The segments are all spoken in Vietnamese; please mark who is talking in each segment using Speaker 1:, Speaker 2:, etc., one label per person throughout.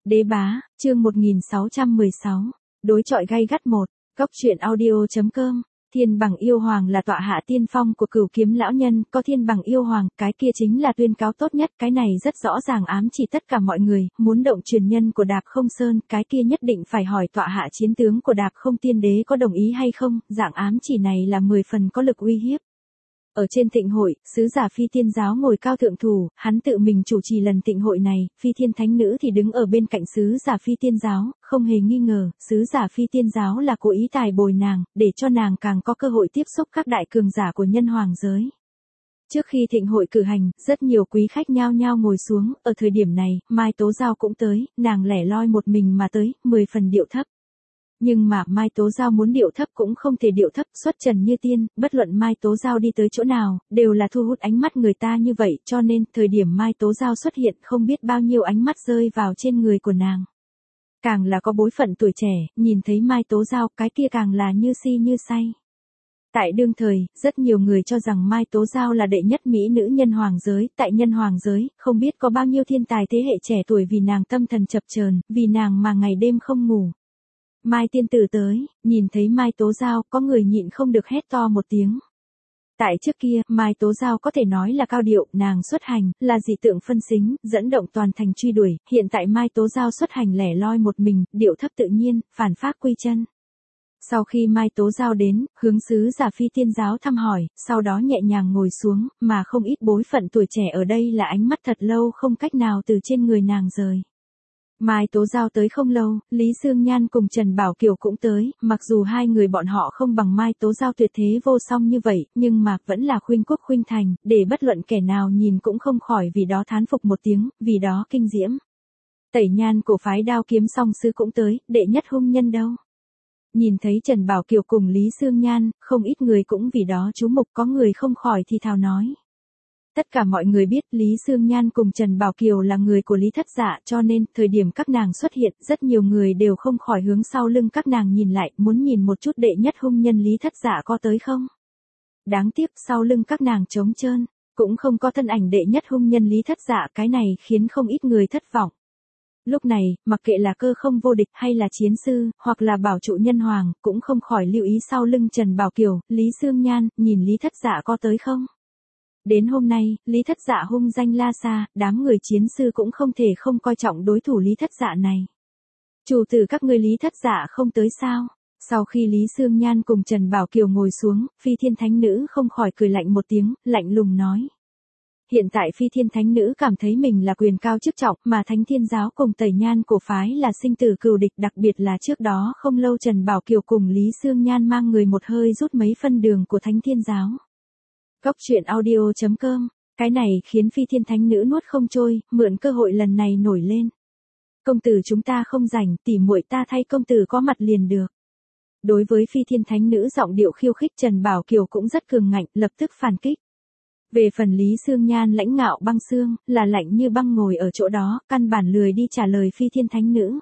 Speaker 1: Đế bá, chương 1616. Đối chọi gay gắt 1. Góc truyện audio.com. Thiên bằng yêu hoàng là tọa hạ tiên phong của Cửu Kiếm lão nhân, có thiên bằng yêu hoàng, cái kia chính là tuyên cáo tốt nhất, cái này rất rõ ràng ám chỉ tất cả mọi người, muốn động truyền nhân của Đạp Không Sơn, cái kia nhất định phải hỏi tọa hạ chiến tướng của Đạp Không Tiên Đế có đồng ý hay không, dạng ám chỉ này là 10 phần có lực uy hiếp. Ở trên tịnh hội, sứ giả Phi Tiên giáo ngồi cao thượng thủ, hắn tự mình chủ trì lần tịnh hội này, Phi Thiên Thánh Nữ thì đứng ở bên cạnh sứ giả Phi Tiên giáo, không hề nghi ngờ, sứ giả Phi Tiên giáo là cố ý tài bồi nàng, để cho nàng càng có cơ hội tiếp xúc các đại cường giả của nhân hoàng giới. Trước khi thịnh hội cử hành, rất nhiều quý khách nhao nhao ngồi xuống, ở thời điểm này, Mai Tố Giao cũng tới, nàng lẻ loi một mình mà tới, 10 phần điệu thấp. Nhưng mà Mai Tố Giao muốn điệu thấp cũng không thể điệu thấp, xuất trần như tiên, bất luận Mai Tố Giao đi tới chỗ nào, đều là thu hút ánh mắt người ta như vậy, cho nên, thời điểm Mai Tố Giao xuất hiện không biết bao nhiêu ánh mắt rơi vào trên người của nàng. Càng là có bối phận tuổi trẻ, nhìn thấy Mai Tố Giao, cái kia càng là như si như say. Tại đương thời, rất nhiều người cho rằng Mai Tố Giao là đệ nhất mỹ nữ nhân hoàng giới, tại nhân hoàng giới, không biết có bao nhiêu thiên tài thế hệ trẻ tuổi vì nàng tâm thần chập chờn, vì nàng mà ngày đêm không ngủ. Mai tiên tử tới, nhìn thấy Mai Tố Giao, có người nhịn không được hét to một tiếng. Tại trước kia, Mai Tố Giao có thể nói là cao điệu, nàng xuất hành, là dị tượng phân xính, dẫn động toàn thành truy đuổi, hiện tại Mai Tố Giao xuất hành lẻ loi một mình, điệu thấp tự nhiên, phản phác quy chân. Sau khi Mai Tố Giao đến, hướng sứ giả Phi Tiên giáo thăm hỏi, sau đó nhẹ nhàng ngồi xuống, mà không ít bối phận tuổi trẻ ở đây là ánh mắt thật lâu không cách nào từ trên người nàng rời. Mai Tố Giao tới không lâu, Lý Sương Nhan cùng Trần Bảo Kiều cũng tới, mặc dù hai người bọn họ không bằng Mai Tố Giao tuyệt thế vô song như vậy, nhưng mà vẫn là khuynh quốc khuynh thành, để bất luận kẻ nào nhìn cũng không khỏi vì đó thán phục một tiếng, vì đó kinh diễm. Tẩy Nhan của phái Đao Kiếm Song Sư cũng tới, đệ nhất hung nhân đâu. Nhìn thấy Trần Bảo Kiều cùng Lý Sương Nhan, không ít người cũng vì đó chú mục, có người không khỏi thì thào nói. Tất cả mọi người biết Lý Sương Nhan cùng Trần Bảo Kiều là người của Lý Thất Dạ, cho nên, thời điểm các nàng xuất hiện, rất nhiều người đều không khỏi hướng sau lưng các nàng nhìn lại, muốn nhìn một chút đệ nhất hung nhân Lý Thất Dạ có tới không. Đáng tiếc, sau lưng các nàng trống trơn, cũng không có thân ảnh đệ nhất hung nhân Lý Thất Dạ, cái này khiến không ít người thất vọng. Lúc này, mặc kệ là cơ không vô địch hay là chiến sư, hoặc là bảo trụ nhân hoàng, cũng không khỏi lưu ý sau lưng Trần Bảo Kiều, Lý Sương Nhan, nhìn Lý Thất Dạ có tới không. Đến hôm nay, Lý Thất Dạ hung danh la xa, đám người chiến sư cũng không thể không coi trọng đối thủ Lý Thất Dạ này. Chủ tử các ngươi Lý Thất Dạ không tới sao? Sau khi Lý Sương Nhan cùng Trần Bảo Kiều ngồi xuống, Phi Thiên Thánh Nữ không khỏi cười lạnh một tiếng, lạnh lùng nói. Hiện tại Phi Thiên Thánh Nữ cảm thấy mình là quyền cao chức trọng, mà Thánh Thiên Giáo cùng Tẩy Nhan cổ phái là sinh tử cừu địch, đặc biệt là trước đó không lâu Trần Bảo Kiều cùng Lý Sương Nhan mang người một hơi rút mấy phân đường của Thánh Thiên Giáo. Góc truyện audio.com. Cái này khiến Phi Thiên Thánh Nữ nuốt không trôi, mượn cơ hội lần này nổi lên. Công tử chúng ta không rảnh, tỉ muội ta thay công tử có mặt liền được. Đối với Phi Thiên Thánh Nữ giọng điệu khiêu khích, Trần Bảo Kiều cũng rất cường ngạnh, lập tức phản kích. Về phần Lý Sương Nhan lãnh ngạo băng xương, là lạnh như băng ngồi ở chỗ đó, căn bản lười đi trả lời Phi Thiên Thánh Nữ.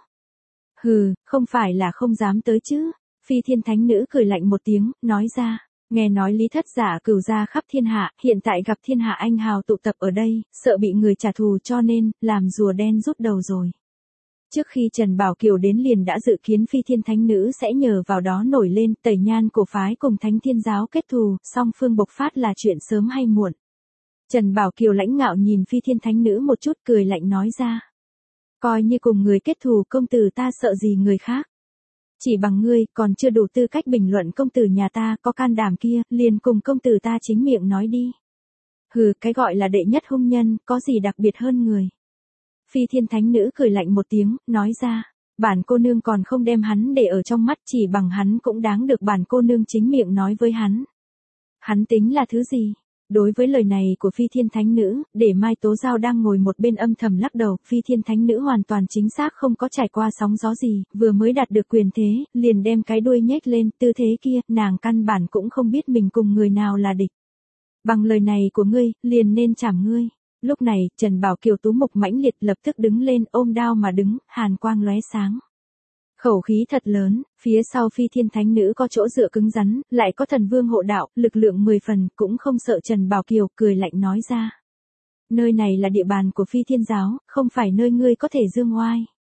Speaker 1: Hừ, không phải là không dám tới chứ. Phi Thiên Thánh Nữ cười lạnh một tiếng, nói ra. Nghe nói Lý Thất Giả cửu gia khắp thiên hạ, hiện tại gặp thiên hạ anh hào tụ tập ở đây, sợ bị người trả thù cho nên, làm rùa đen rút đầu rồi. Trước khi Trần Bảo Kiều đến liền đã dự kiến Phi Thiên Thánh Nữ sẽ nhờ vào đó nổi lên, Tẩy Nhan cổ phái cùng Thánh Thiên Giáo kết thù, song phương bộc phát là chuyện sớm hay muộn. Trần Bảo Kiều lãnh ngạo nhìn Phi Thiên Thánh Nữ một chút, cười lạnh nói ra. Coi như cùng người kết thù, công tử ta sợ gì người khác. Chỉ bằng ngươi, còn chưa đủ tư cách bình luận công tử nhà ta, có can đảm kia, liền cùng công tử ta chính miệng nói đi. Hừ, cái gọi là đệ nhất hung nhân, có gì đặc biệt hơn người. Phi Thiên Thánh Nữ cười lạnh một tiếng, nói ra, bản cô nương còn không đem hắn để ở trong mắt, chỉ bằng hắn cũng đáng được bản cô nương chính miệng nói với hắn. Hắn tính là thứ gì? Đối với lời này của Phi Thiên Thánh Nữ, để Mai Tố Giao đang ngồi một bên âm thầm lắc đầu, Phi Thiên Thánh Nữ hoàn toàn chính xác không có trải qua sóng gió gì, vừa mới đạt được quyền thế, liền đem cái đuôi nhếch lên, tư thế kia, nàng căn bản cũng không biết mình cùng người nào là địch. Bằng lời này của ngươi, liền nên chảm ngươi. Lúc này, Trần Bảo Kiều tú mục mãnh liệt lập tức đứng lên, ôm đao mà đứng, hàn quang lóe sáng. Khẩu khí thật lớn, phía sau Phi Thiên Thánh Nữ có chỗ dựa cứng rắn, lại có thần vương hộ đạo, lực lượng 10 phần, cũng không sợ Trần Bảo Kiều, cười lạnh nói ra. Nơi này là địa bàn của Phi Thiên Giáo, không phải nơi ngươi có thể dương oai.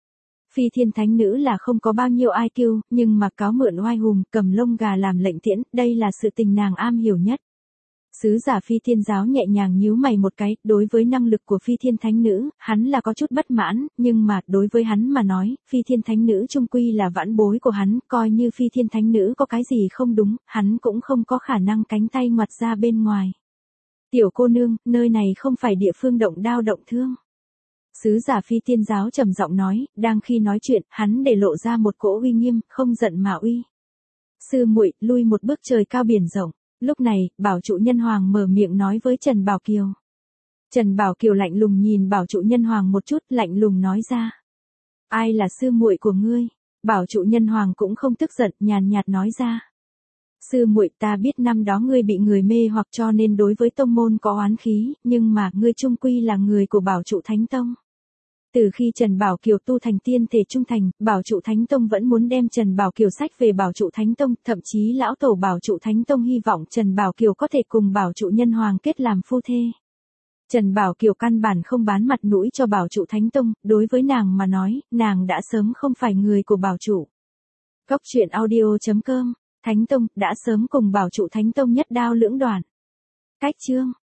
Speaker 1: Phi thiên thánh nữ là không có bao nhiêu IQ, nhưng mà cáo mượn oai hùng, cầm lông gà làm lệnh tiễn, đây là sự tình nàng am hiểu nhất. Sứ giả phi thiên giáo nhẹ nhàng nhíu mày một cái, đối với năng lực của phi thiên thánh nữ, hắn là có chút bất mãn, nhưng mà, đối với hắn mà nói, phi thiên thánh nữ trung quy là vãn bối của hắn, coi như phi thiên thánh nữ có cái gì không đúng, hắn cũng không có khả năng cánh tay ngoặt ra bên ngoài. Tiểu cô nương, nơi này không phải địa phương động đao động thương. Sứ giả phi thiên giáo trầm giọng nói, đang khi nói chuyện, hắn để lộ ra một cỗ uy nghiêm, không giận mà uy. Sư muội, lui một bước trời cao biển rộng. Lúc này, bảo trụ nhân hoàng mở miệng nói với Trần Bảo Kiều. Trần Bảo Kiều lạnh lùng nhìn bảo trụ nhân hoàng một chút, lạnh lùng nói ra. Ai là sư muội của ngươi? Bảo trụ nhân hoàng cũng không tức giận, nhàn nhạt nói ra. Sư muội, ta biết năm đó ngươi bị người mê hoặc cho nên đối với tông môn có oán khí, nhưng mà ngươi chung quy là người của bảo trụ thánh tông. Từ khi Trần Bảo Kiều tu thành tiên thể trung thành, Bảo Trụ Thánh Tông vẫn muốn đem Trần Bảo Kiều sách về Bảo Trụ Thánh Tông, thậm chí lão tổ Bảo Trụ Thánh Tông hy vọng Trần Bảo Kiều có thể cùng Bảo Trụ Nhân Hoàng kết làm phu thê. Trần Bảo Kiều căn bản không bán mặt mũi cho Bảo Trụ Thánh Tông, đối với nàng mà nói, nàng đã sớm không phải người của Bảo Trụ. Góc truyện audio.com, Thánh Tông đã sớm cùng Bảo Trụ Thánh Tông nhất đao lưỡng đoạn. Cách chương